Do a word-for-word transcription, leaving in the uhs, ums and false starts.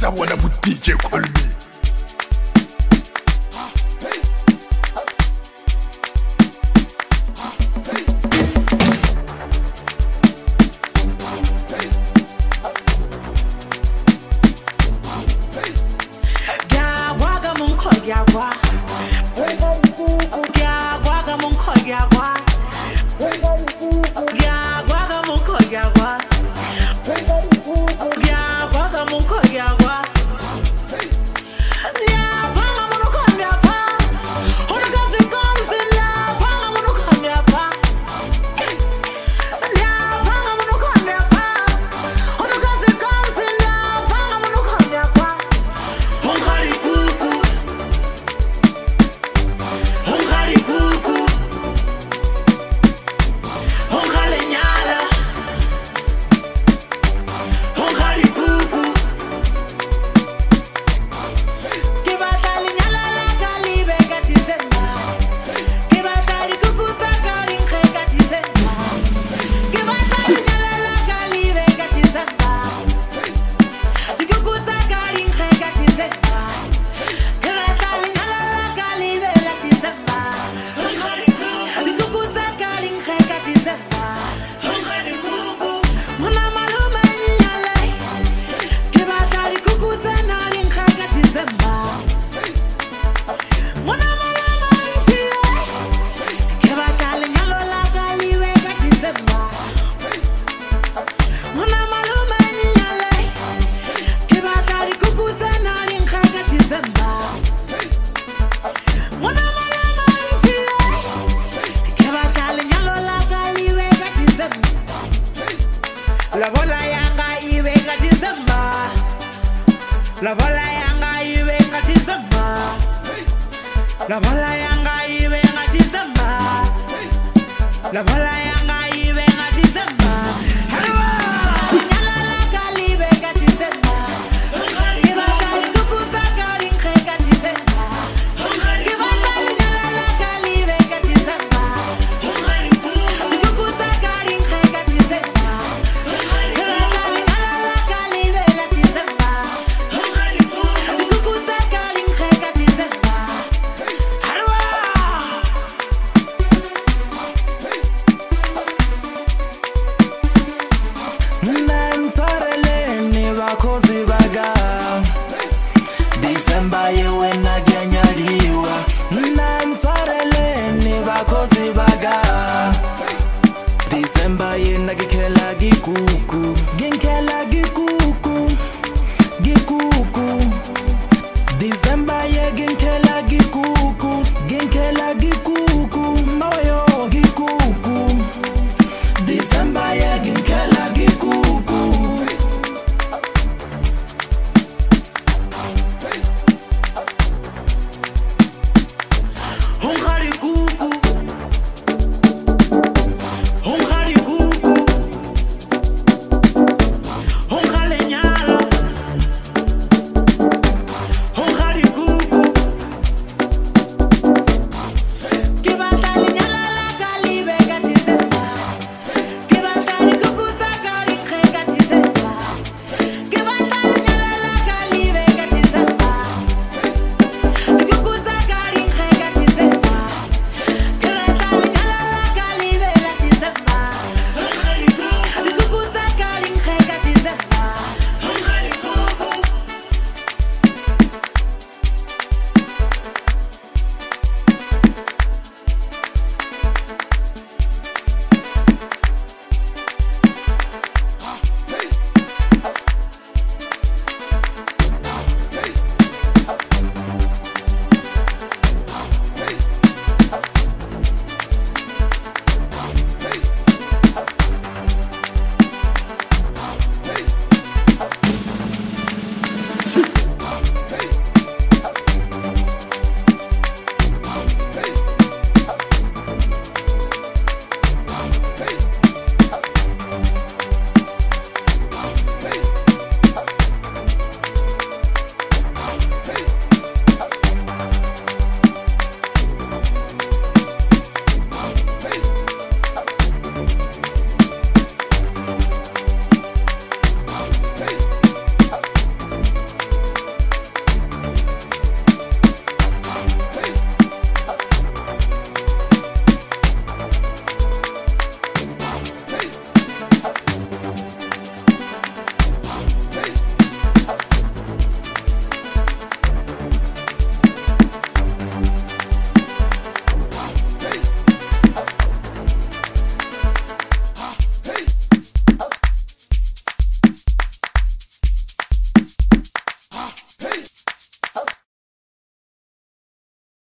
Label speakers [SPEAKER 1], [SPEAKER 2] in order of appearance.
[SPEAKER 1] sa bona bo D J Call Me.
[SPEAKER 2] La bola yanga iwenga December. La bola yanga iwenga December. La bola yanga iwenga December. La bola yanga iwenga December. Halwa nyala la kali wenga December. Kiba kali kukuta kali nkeka December. Kiba kali nyala la kali wenga December. Kukuta kali nkeka December.
[SPEAKER 3] December yewe nagyanyaliwa Nansarele ni bakozi baga December ye nagikela gikuku Ginke